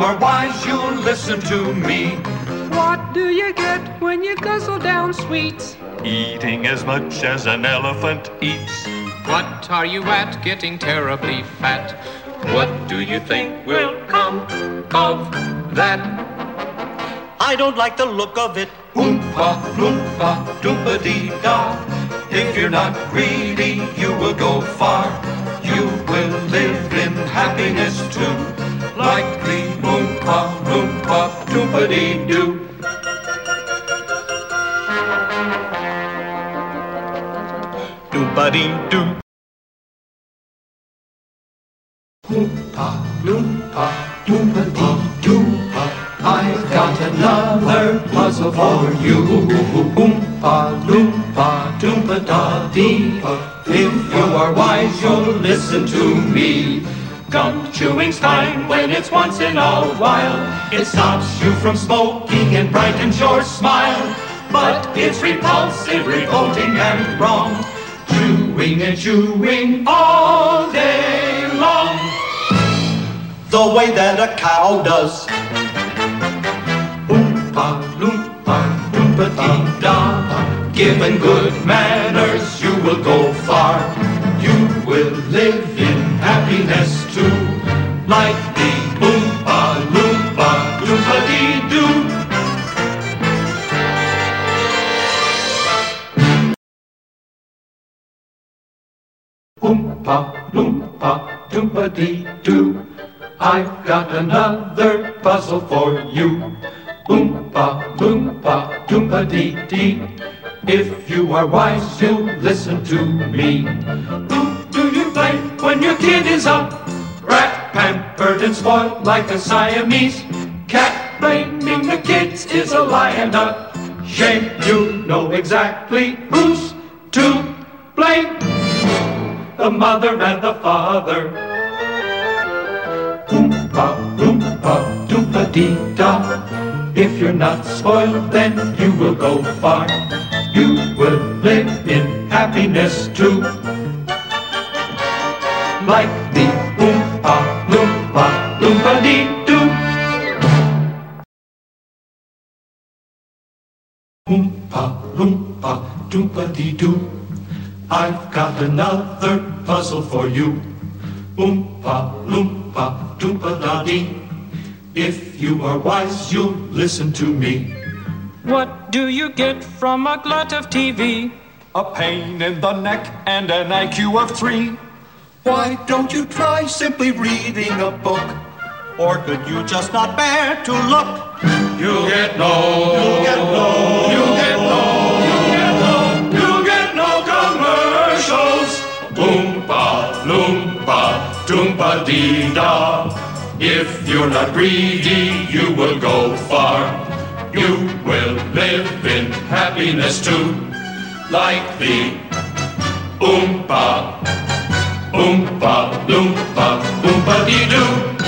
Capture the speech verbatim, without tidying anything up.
are wise, you'll listen to me. What do you get when you guzzle down sweets? Eating as much as an elephant eats. What are you at, getting terribly fat? What do you think will come of that? I don't like the look of it. Oompa, loompa, doompa-dee-da. If you're not greedy, you will go far. You will live in happiness too, like the Oompa, loompa, doompa-dee-doo. Doompa-dee-doo. Oompa, loompa, doompa-dee-doo. I've got another puzzle for you. Oompa, loompa, doompa-da-dee. If you are wise, you'll listen to me. Gum chewing's fine when it's once in a while. It stops you from smoking and brightens your smile. But it's repulsive, revolting, and wrong. Chewing and chewing all day long. The way that a cow does. Oompa, loompa, doompa-dee-da. Given good manners, you will go far. You will live in happiness too, like the Oompa, loompa, doompa-dee-doo. Oompa, loompa, doompa-dee-doo. I've got another puzzle for you. Oompa, loompa, doompa-dee-dee. If you are wise, you'll listen to me. Who do you blame when your kid is a rat, pampered and spoiled like a Siamese cat? Blaming the kids is a lie and a shame. You know exactly who's to blame. The mother and the father. Oompa, loompa, doompa-dee-da. If you're not spoiled, then you will go far. You will live in happiness too, like the Oompa, loompa, doompa-dee-doo. Oompa, loompa, doompa-dee-doo. I've got another puzzle for you. Oompa, loompa, doompa-da-dee. If you are wise, you'll listen to me. What do you get from a glut of T V? A pain in the neck and an I Q of three. Why don't you try simply reading a book? Or could you just not bear to look? You'll get no, You'll get no, you'll get no, you'll get no, you'll get no commercials. Oompa, loompa, doompa-dee-da. If you're not greedy, you will go far. You will live in happiness too, like the Oompa, Oompa, loompa, oompa-dee-doo.